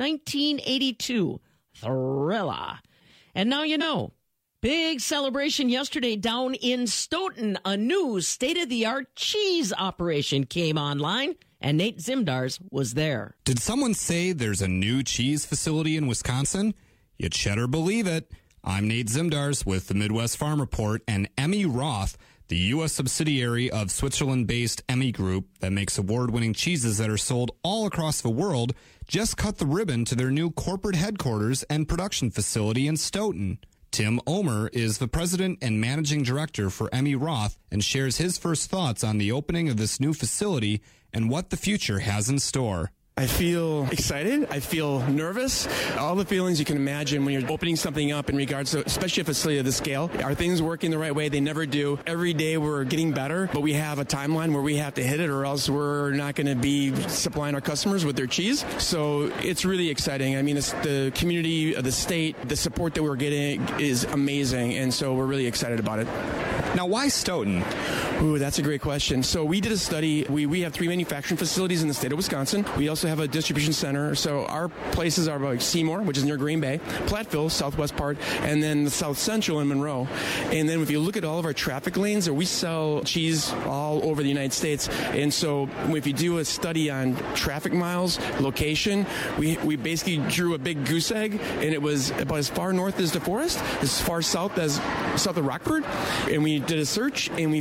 1982. Thriller. And now you know. Big celebration yesterday down in Stoughton. A new state-of-the-art cheese operation came online, and Nate Zimdars was there. Did someone say there's a new cheese facility in Wisconsin? You cheddar believe it. I'm Nate Zimdars with the Midwest Farm Report, and Emmy Roth, the U.S. subsidiary of Switzerland-based Emmy Group that makes award-winning cheeses that are sold all across the world, just cut the ribbon to their new corporate headquarters and production facility in Stoughton. Tim Omer is the president and managing director for Emmy Roth and shares his first thoughts on the opening of this new facility and what the future has in store. I feel excited. I feel nervous. All the feelings you can imagine when you're opening something up in regards to, especially a facility of this scale. Are things working the right way? They never do. Every day we're getting better, but we have a timeline where we have to hit it or else we're not going to be supplying our customers with their cheese. So it's really exciting. I mean, it's the community, the state, the support that we're getting is amazing. And so we're really excited about it. Now, why Stoughton? Ooh, that's a great question. So we did a study. We have 3 manufacturing facilities in the state of Wisconsin. We also have a distribution center. So our places are like Seymour, which is near Green Bay, Platteville, southwest part, and then the south central in Monroe. And then if you look at all of our traffic lanes, we sell cheese all over the United States. And so if you do a study on traffic miles, location, we basically drew a big goose egg, and it was about as far north as DeForest, as far south as south of Rockford. And we did a search, and we found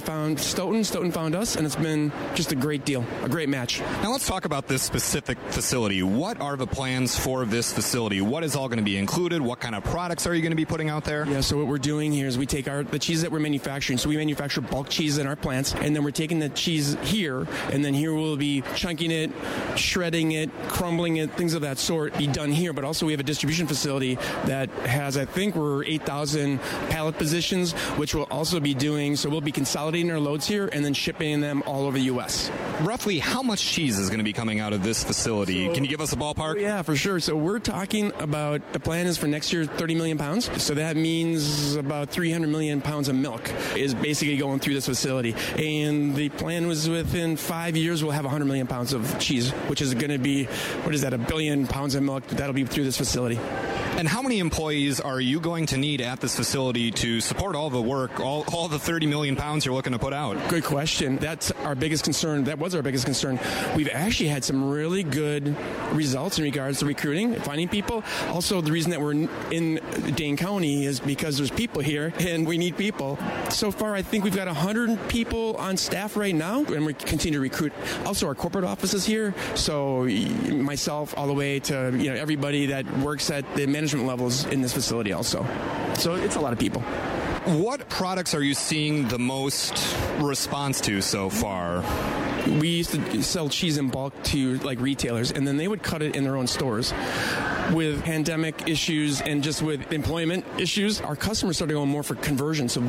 Stoughton. Stoughton found us, and it's been just a great deal, a great match. Now let's talk about this specific facility. What are the plans for this facility? What is all going to be included? What kind of products are you going to be putting out there? Yeah, so what we're doing here is we take the cheese that we're manufacturing. So we manufacture bulk cheese in our plants, and then we're taking the cheese here, and then here we'll be chunking it, shredding it, crumbling it, things of that sort be done here. But also we have a distribution facility that has, I think we're 8,000 pallet positions, which we'll also be doing. So we'll be consolidating our loads here and then shipping them all over the U.S. Roughly how much cheese is going to be coming out of this facility? Can you give us a ballpark? Yeah, for sure. So we're talking about, the plan is for next year 30 million pounds. So that means about 300 million pounds of milk is basically going through this facility. And the plan was within 5 years we'll have 100 million pounds of cheese, which is going to be, what is that, 1 billion pounds of milk that'll be through this facility. And how many employees are you going to need at this facility to support all the work, all the 30 million pounds you're looking to put out? Good question. That's our biggest concern. That was our biggest concern. We've actually had some really good results in regards to recruiting, finding people. Also, the reason that we're in Dane County is because there's people here and we need people. So far, I think we've got 100 people on staff right now, and we continue to recruit. Also, our corporate office is here. So myself all the way to everybody that works at the management levels in this facility also. So it's a lot of people. What products are you seeing the most response to so far? We used to sell cheese in bulk to retailers, and then they would cut it in their own stores. With pandemic issues and just with employment issues, our customers started going more for conversion. So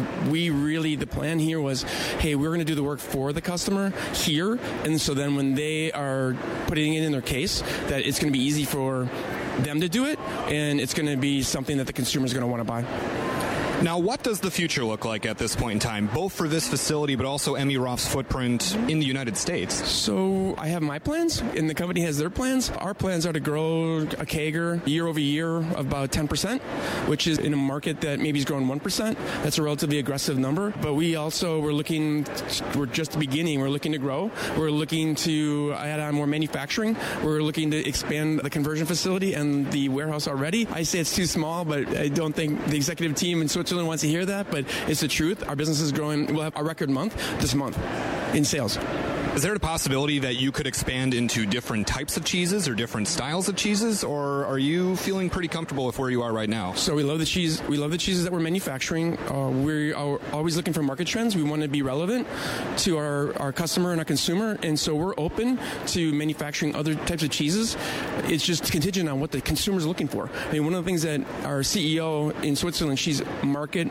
the plan here was, hey, we're going to do the work for the customer here. And so then when they are putting it in their case, that it's going to be easy for them to do it, and it's going to be something that the consumer is going to want to buy. Now, what does the future look like at this point in time, both for this facility but also Emmy Roth's footprint in the United States? So I have my plans, and the company has their plans. Our plans are to grow a CAGR year over year of about 10%, which is in a market that maybe is growing 1%. That's a relatively aggressive number. But we're just beginning. We're looking to grow. We're looking to add on more manufacturing. We're looking to expand the conversion facility and the warehouse already. I say it's too small, but I don't think the executive team in Switzerland wants to hear that, but it's the truth. Our business is growing. We'll have a record month this month in sales. Is there a possibility that you could expand into different types of cheeses or different styles of cheeses, or are you feeling pretty comfortable with where you are right now? So we love the cheese. We love the cheeses that we're manufacturing. We are always looking for market trends. We want to be relevant to our customer and our consumer, and so we're open to manufacturing other types of cheeses. It's just contingent on what the consumer is looking for. I mean, one of the things that our CEO in Switzerland, she's market,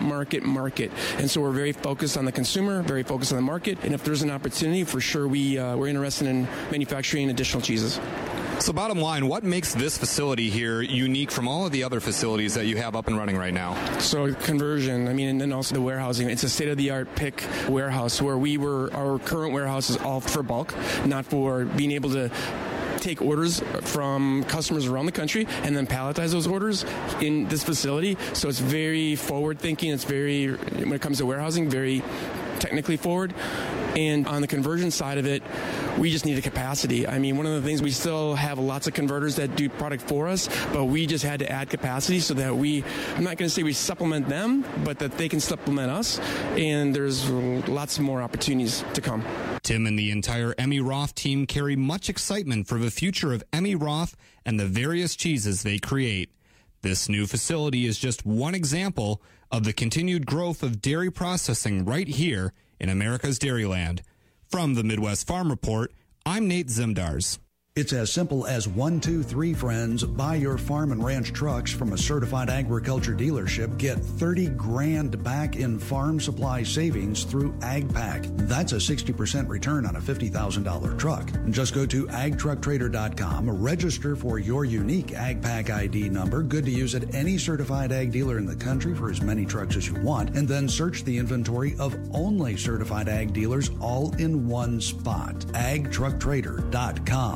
and so we're very focused on the consumer, very focused on the market, and if there's an opportunity, for sure we're interested in manufacturing additional cheeses. So bottom line, what makes this facility here unique from all of the other facilities that you have up and running right now? So conversion, and then also the warehousing. It's a state-of-the-art pick warehouse where our current warehouse is all for bulk, not for being able to take orders from customers around the country and then palletize those orders in this facility. So it's very forward-thinking. It's very, when it comes to warehousing, very technically forward. And on the conversion side of it, we just need a capacity. I mean, one of the things, we still have lots of converters that do product for us, but we just had to add capacity so that I'm not going to say we supplement them, but that they can supplement us. And there's lots more opportunities to come. Tim and the entire Emmy Roth team carry much excitement for the future of Emmy Roth and the various cheeses they create. This new facility is just one example of the continued growth of dairy processing right here in America's Dairyland. From the Midwest Farm Report, I'm Nate Zimdars. It's as simple as 1, 2, 3 friends buy your farm and ranch trucks from a certified agriculture dealership, get $30,000 back in farm supply savings through AgPack. That's a 60% return on a $50,000 truck. Just go to agtrucktrader.com, register for your unique AgPack ID number, good to use at any certified ag dealer in the country for as many trucks as you want, and then search the inventory of only certified ag dealers all in one spot. agtrucktrader.com.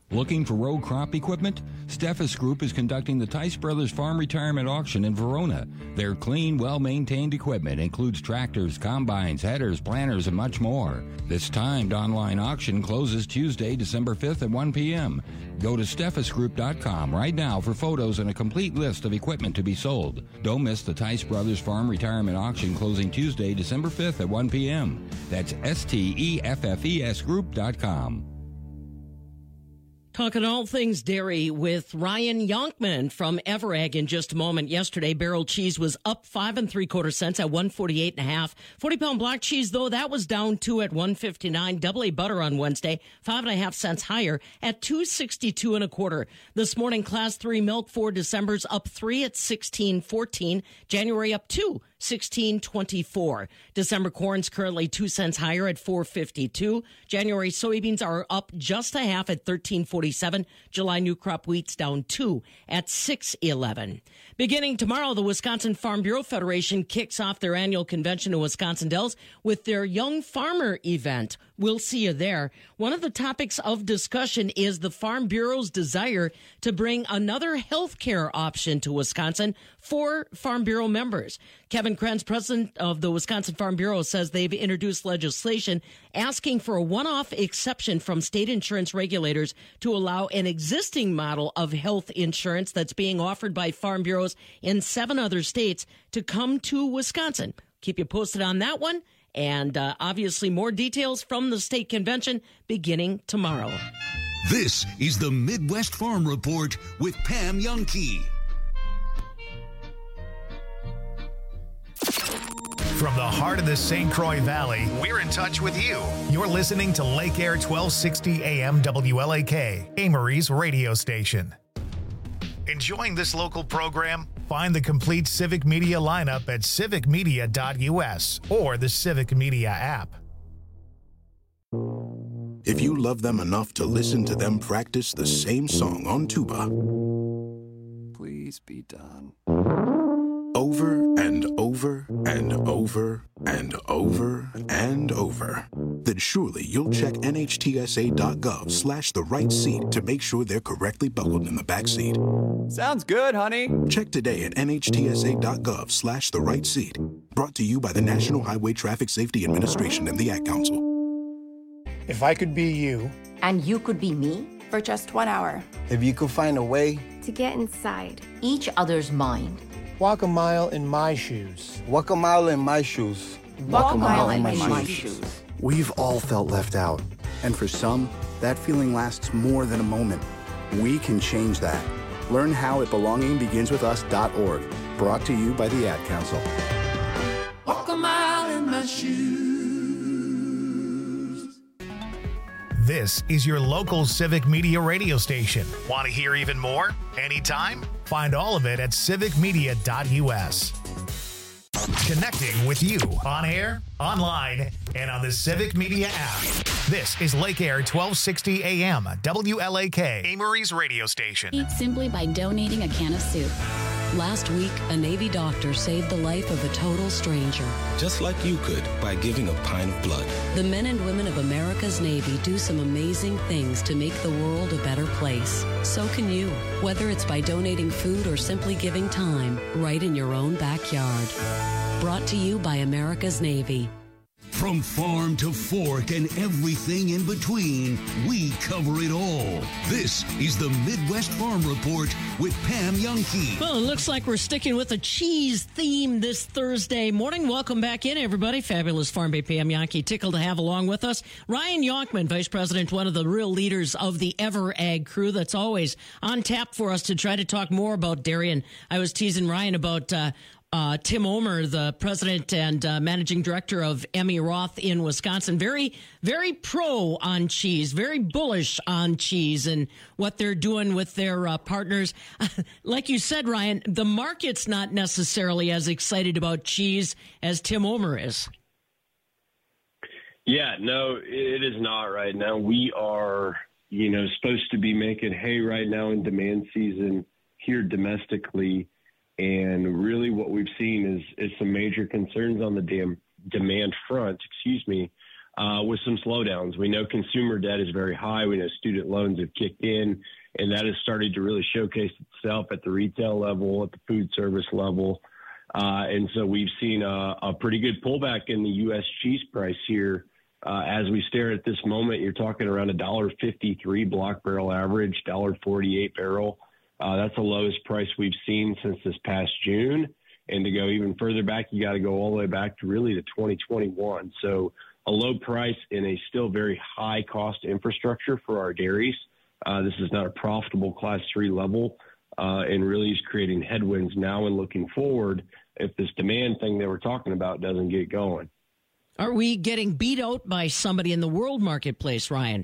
Looking for row crop equipment? Steffes Group is conducting the Tice Brothers Farm Retirement Auction in Verona. Their clean, well-maintained equipment includes tractors, combines, headers, planters, and much more. This timed online auction closes Tuesday, December 5th at 1 p.m. Go to steffesgroup.com right now for photos and a complete list of equipment to be sold. Don't miss the Tice Brothers Farm Retirement Auction closing Tuesday, December 5th at 1 p.m. That's STEFFES Group.com. Talking all things dairy with Ryan Yonkman from Everegg in just a moment. Yesterday, barrel cheese was up 5 3/4 cents at 148.5. 40-pound block cheese, though, that was down 2 at 159. Double A butter on Wednesday, 5.5 cents higher at 262 1/4. This morning, Class 3 milk for December's up 3 at 16.14. January up 2. 16.24. December corn's currently 2 cents higher at 4.52. January soybeans are up just a half at 13.47. July new crop wheat's down 2 at 6.11. Beginning tomorrow, the Wisconsin Farm Bureau Federation kicks off their annual convention in Wisconsin Dells with their Young Farmer event. We'll see you there. One of the topics of discussion is the Farm Bureau's desire to bring another health care option to Wisconsin for Farm Bureau members. Kevin Krenz, president of the Wisconsin Farm Bureau, says they've introduced legislation asking for a one-off exception from state insurance regulators to allow an existing model of health insurance that's being offered by Farm Bureaus in 7 other states to come to Wisconsin. Keep you posted on that one. And obviously more details from the state convention beginning tomorrow. This is the Midwest Farm Report with Pam Jahnke. From the heart of the St. Croix Valley, we're in touch with you. You're listening to Lake Air 1260 AM WLAK, Amory's radio station. Enjoying this local program? Find the complete Civic Media lineup at civicmedia.us or the Civic Media app. If you love them enough to listen to them practice the same song on tuba, Please be done. over and over and over and over and over, then surely you'll check nhtsa.gov/the right seat to make sure they're correctly buckled in the back seat. Sounds good, honey. Check today at nhtsa.gov/the right seat. Brought to you by the National Highway Traffic Safety Administration and the Ad Council. If I could be you. And you could be me? For just 1 hour. If you could find a way. To get inside. Each other's mind. Walk a mile in my shoes. Walk a mile in my shoes. Walk a mile in my shoes. We've all felt left out. And for some, that feeling lasts more than a moment. We can change that. Learn how at belongingbeginswithus.org. Brought to you by the Ad Council. Walk a mile in my shoes. This is your local Civic Media radio station. Want to hear even more? Anytime? Find all of it at civicmedia.us. Connecting with you on air, online, and on the Civic Media app. This is Lake Air 1260 AM, WLAK, Amory's radio station. Eat simply by donating a can of soup. Last week, a Navy doctor saved the life of a total stranger. Just like you could by giving a pint of blood. The men and women of America's Navy do some amazing things to make the world a better place. So can you, whether it's by donating food or simply giving time right in your own backyard. Brought to you by America's Navy. From farm to fork and everything in between, we cover it all. This is the Midwest Farm Report with Pam Jahnke. Well, it looks like we're sticking with a cheese theme this Thursday morning. Welcome back in, everybody. Fabulous Farm Bay Pam Jahnke. Tickled to have along with us Ryan Yonkman, Vice President, one of the real leaders of the Everegg crew that's always on tap for us to try to talk more about dairy. And I was teasing Ryan about Tim Omer, the president and managing director of Emmy Roth in Wisconsin, very, very pro on cheese, very bullish on cheese and what they're doing with their partners. Like you said, Ryan, the market's not necessarily as excited about cheese as Tim Omer is. Yeah, no, it is not right now. We are, supposed to be making hay right now in demand season here domestically. And really what we've seen is some major concerns on the demand front, with some slowdowns. We know consumer debt is very high. We know student loans have kicked in, and that has started to really showcase itself at the retail level, at the food service level. And so we've seen a pretty good pullback in the U.S. cheese price here. As we stare at this moment, you're talking around $1.53 block barrel average, $1.48 barrel. That's the lowest price we've seen since this past June. And to go even further back, you got to go all the way back to really to 2021. So a low price in a still very high cost infrastructure for our dairies. This is not a profitable Class 3 level, and really is creating headwinds now and looking forward if this demand thing that we're talking about doesn't get going. Are we getting beat out by somebody in the world marketplace, Ryan?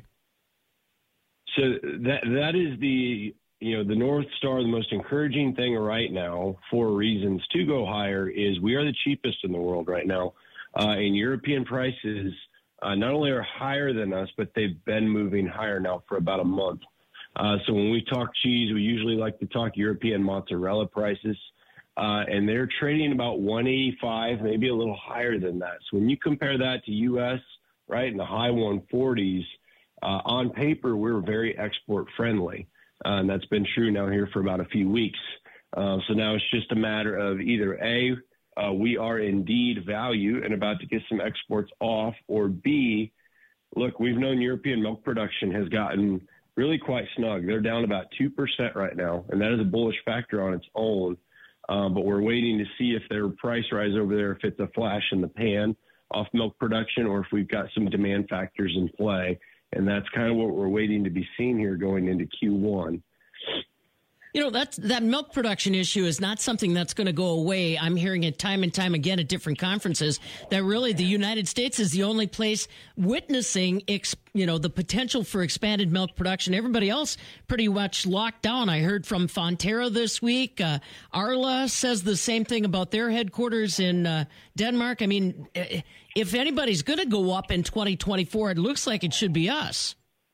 So that is the North Star. The most encouraging thing right now for reasons to go higher is we are the cheapest in the world right now. And European prices not only are higher than us, but they've been moving higher now for about a month. So when we talk cheese, we usually like to talk European mozzarella prices. And they're trading about $185, maybe a little higher than that. So when you compare that to U.S., right, in the high 140s, on paper, we're very export friendly. And that's been true now here for about a few weeks. So now it's just a matter of either A, we are indeed value and about to get some exports off, or B, look, we've known European milk production has gotten really quite snug. They're down about 2% right now, and that is a bullish factor on its own. But we're waiting to see if their price rise over there, if it's a flash in the pan off milk production, or if we've got some demand factors in play. And that's kind of what we're waiting to be seen here going into Q1. You know, that milk production issue is not something that's going to go away. I'm hearing it time and time again at different conferences that really the United States is the only place witnessing, the potential for expanded milk production. Everybody else pretty much locked down. I heard from Fonterra this week. Arla says the same thing about their headquarters in Denmark. I mean, if anybody's going to go up in 2024, it looks like it should be us.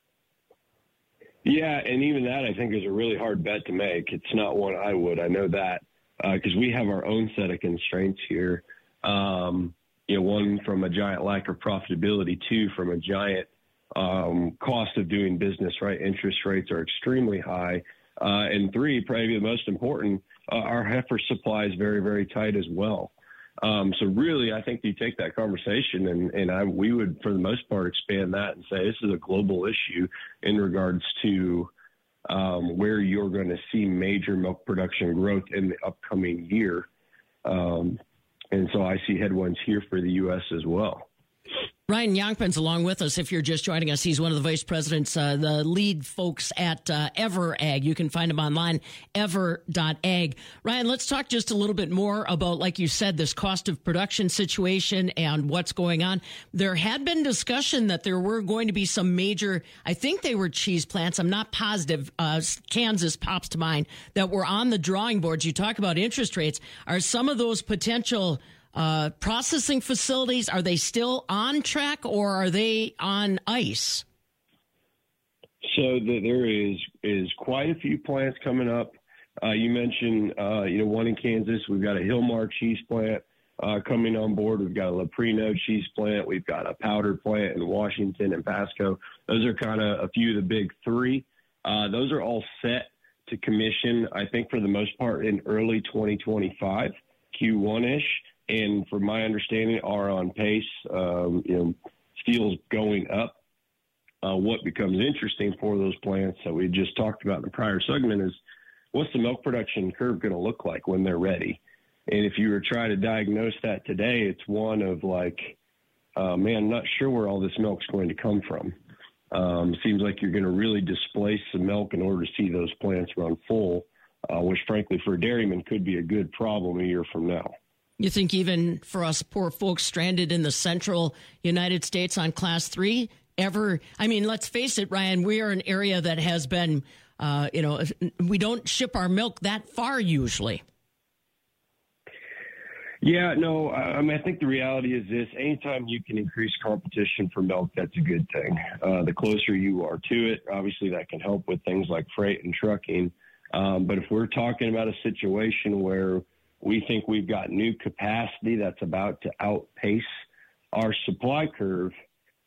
Yeah, and even that I think is a really hard bet to make. It's not one I would. I know that because we have our own set of constraints here. One from a giant lack of profitability, two from a giant cost of doing business, right? Interest rates are extremely high. And three, probably the most important, our heifer supply is very, very tight as well. So really, I think you take that conversation and we would, for the most part, expand that and say this is a global issue in regards to where you're going to see major milk production growth in the upcoming year. And so I see headwinds here for the U.S. as well. Ryan Yonkman's along with us. If you're just joining us, he's one of the vice presidents, the lead folks at EverAg. You can find him online, ever.ag. Ryan, let's talk just a little bit more about, like you said, this cost of production situation and what's going on. There had been discussion that there were going to be some major, I think they were cheese plants, I'm not positive, Kansas pops to mind, that were on the drawing boards. You talk about interest rates. Are some of those potential processing facilities, are they still on track or are they on ice? So there is quite a few plants coming up. You mentioned, one in Kansas. We've got a Hillmar cheese plant coming on board. We've got a Leprino cheese plant. We've got a powder plant in Washington and Pasco. Those are kind of a few of the big three. Those are all set to commission, I think, for the most part in early 2025, Q1-ish. And from my understanding, are on pace. Steel's going up. What becomes interesting for those plants that we just talked about in the prior segment is what's the milk production curve going to look like when they're ready? And if you were trying to diagnose that today, it's one of like, I'm not sure where all this milk's going to come from. Seems like you're going to really displace some milk in order to see those plants run full, which frankly for a dairyman could be a good problem a year from now. You think even for us poor folks stranded in the central United States on Class 3, let's face it, Ryan, we are an area that has been, we don't ship our milk that far usually. Yeah, no, I think the reality is this. Anytime you can increase competition for milk, that's a good thing. The closer you are to it, obviously that can help with things like freight and trucking. But if we're talking about a situation where we think we've got new capacity that's about to outpace our supply curve,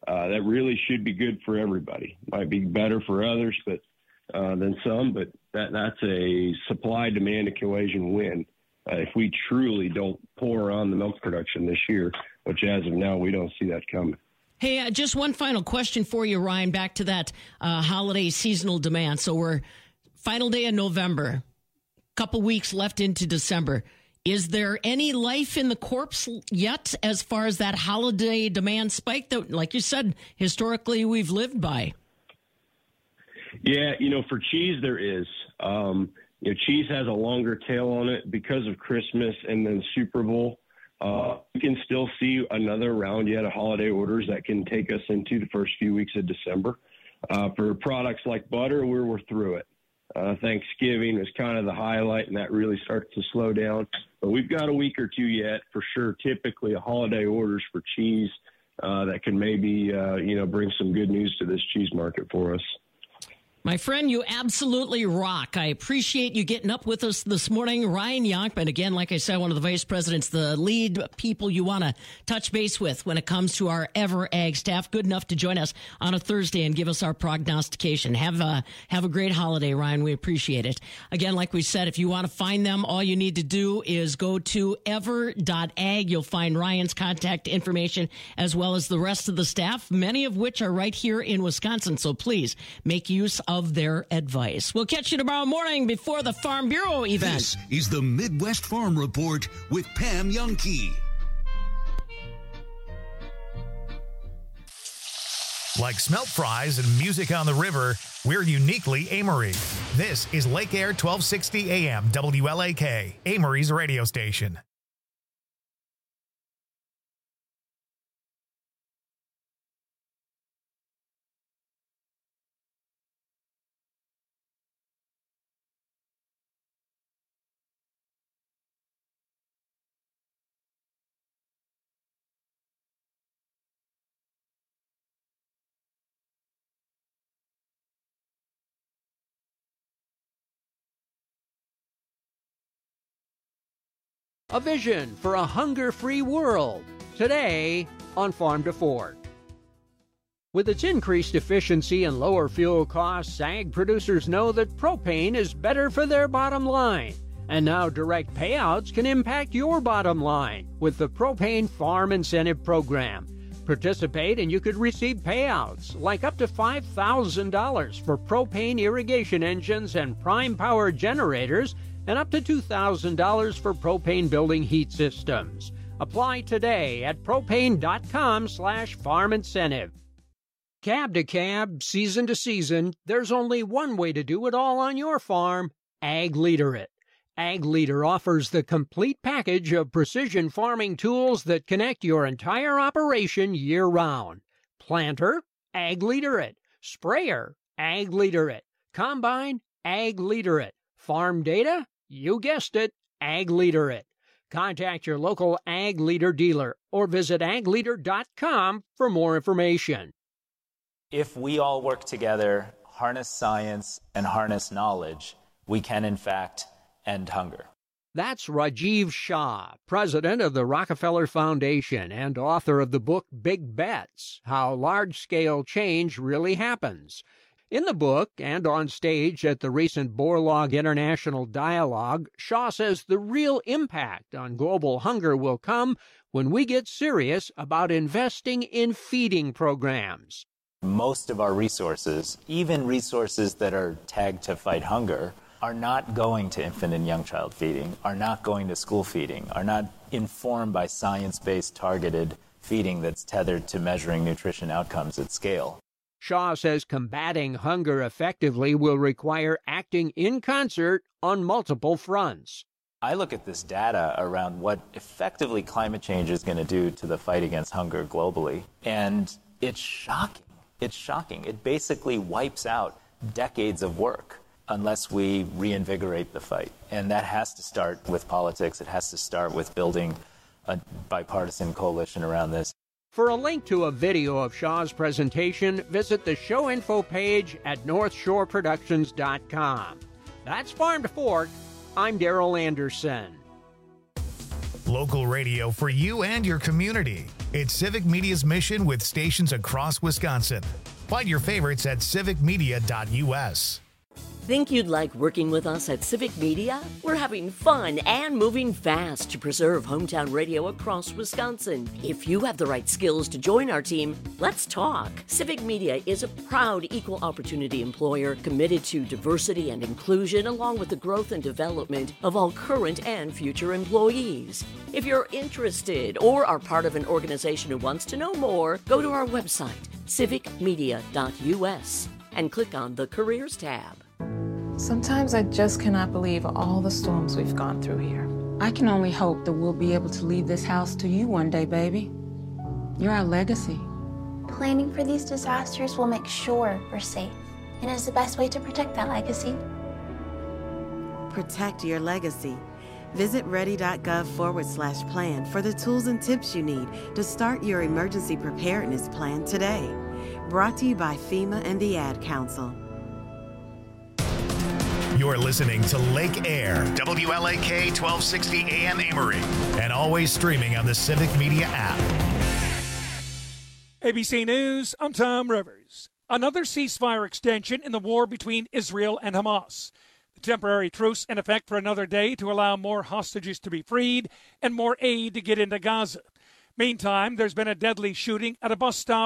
that really should be good for everybody. Might be better for others, but than some, but that's a supply-demand equation win. If we truly don't pour on the milk production this year, which as of now, we don't see that coming. Hey, just one final question for you, Ryan, back to that holiday seasonal demand. So we're final day of November, couple weeks left into December. Is there any life in the corpse yet as far as that holiday demand spike that, like you said, historically we've lived by? Yeah, for cheese there is. Cheese has a longer tail on it because of Christmas and then Super Bowl. You can still see another round yet of holiday orders that can take us into the first few weeks of December. For products like butter, we're through it. Thanksgiving is kind of the highlight, and that really starts to slow down. But we've got a week or two yet for sure. Typically, a holiday orders for cheese that can maybe bring some good news to this cheese market for us. My friend, you absolutely rock. I appreciate you getting up with us this morning. Ryan Yonkman, again, like I said, one of the vice presidents, the lead people you want to touch base with when it comes to our Ever Ag staff. Good enough to join us on a Thursday and give us our prognostication. Have a great holiday, Ryan. We appreciate it. Again, like we said, if you want to find them, all you need to do is go to ever.ag. You'll find Ryan's contact information as well as the rest of the staff, many of which are right here in Wisconsin. So please make use of their advice. We'll catch you tomorrow morning before the Farm Bureau event. This is the Midwest Farm Report with Pam Youngkey. Like smelt fries and music on the river, we're uniquely Amory. This is Lake Air 1260 AM WLAK, Amory's radio station. A vision for a hunger-free world. Today on Farm to Fork. With its increased efficiency and lower fuel costs, ag producers know that propane is better for their bottom line. And now direct payouts can impact your bottom line with the Propane Farm Incentive Program. Participate and you could receive payouts like up to $5,000 for propane irrigation engines and prime power generators, and up to $2,000 for propane building heat systems. Apply today at propane.com/farm incentive. Cab to cab, season to season, there's only one way to do it all on your farm: Ag Leader It. Ag Leader offers the complete package of precision farming tools that connect your entire operation year-round. Planter, Ag Leader It. Sprayer, Ag Leader It. Combine, Ag Leader It. Farm data? You guessed it, Ag Leader It. Contact your local Ag Leader dealer or visit agleader.com for more information. If we all work together, harness science, and harness knowledge, we can, in fact, end hunger. That's Rajiv Shah, president of the Rockefeller Foundation and author of the book Big Bets: How Large-Scale Change Really Happens. In the book and on stage at the recent Borlaug International Dialogue, Shaw says the real impact on global hunger will come when we get serious about investing in feeding programs. Most of our resources, even resources that are tagged to fight hunger, are not going to infant and young child feeding, are not going to school feeding, are not informed by science-based targeted feeding that's tethered to measuring nutrition outcomes at scale. Shaw says combating hunger effectively will require acting in concert on multiple fronts. I look at this data around what effectively climate change is going to do to the fight against hunger globally, and it's shocking. It's shocking. It basically wipes out decades of work unless we reinvigorate the fight. And that has to start with politics. It has to start with building a bipartisan coalition around this. For a link to a video of Shaw's presentation, visit the show info page at northshoreproductions.com. That's Farm to Fork. I'm Darrell Anderson. Local radio for you and your community. It's Civic Media's mission with stations across Wisconsin. Find your favorites at civicmedia.us. Think you'd like working with us at Civic Media? We're having fun and moving fast to preserve hometown radio across Wisconsin. If you have the right skills to join our team, let's talk. Civic Media is a proud equal opportunity employer committed to diversity and inclusion along with the growth and development of all current and future employees. If you're interested or are part of an organization who wants to know more, go to our website, civicmedia.us, and click on the Careers tab. Sometimes I just cannot believe all the storms we've gone through here. I can only hope that we'll be able to leave this house to you one day, baby. You're our legacy. Planning for these disasters will make sure we're safe, and is the best way to protect that legacy. Protect your legacy. Visit ready.gov/plan for the tools and tips you need to start your emergency preparedness plan today. Brought to you by FEMA and the Ad Council. You're listening to Lake Air, WLAK 1260 AM Amory, and always streaming on the Civic Media app. ABC News, I'm Tom Rivers. Another ceasefire extension in the war between Israel and Hamas. The temporary truce in effect for another day to allow more hostages to be freed and more aid to get into Gaza. Meantime, there's been a deadly shooting at a bus stop